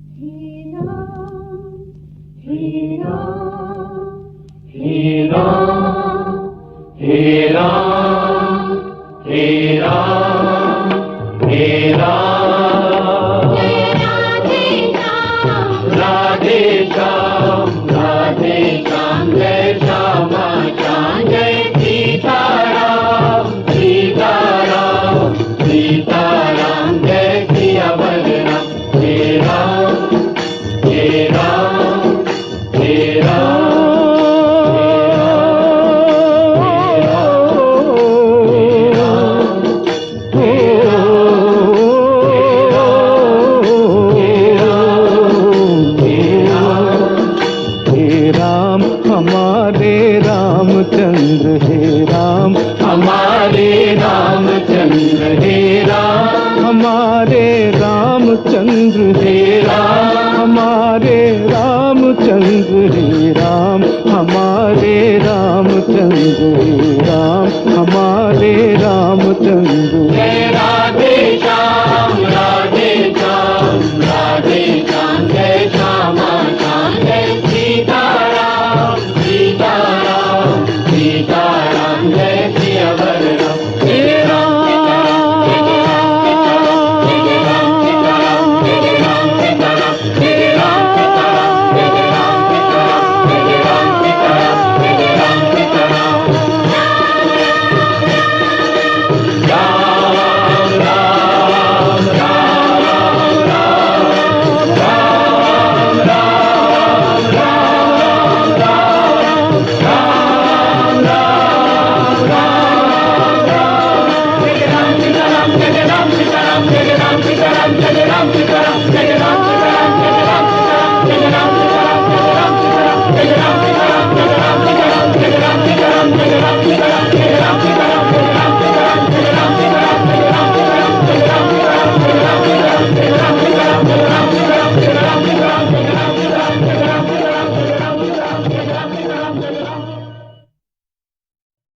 He Ram, He Ram, He Ram, He Ram, He Ram, He Ram, Radhe Shyam, Radhe Shyam, Jai Shyama Shyam, Jai Sita Ram, Sita Ram, Sita Ram, Jai Siya Balaram, He Ram, He Ram, He Ram. हमारे रामचंद्र हे राम, हमारे रामचंद्र हे राम, हमारे रामचंद्र हे राम, हमारे रामचंद्र हे राम, हमारे रामचंद्र हे राम, हमारे रामचंद्र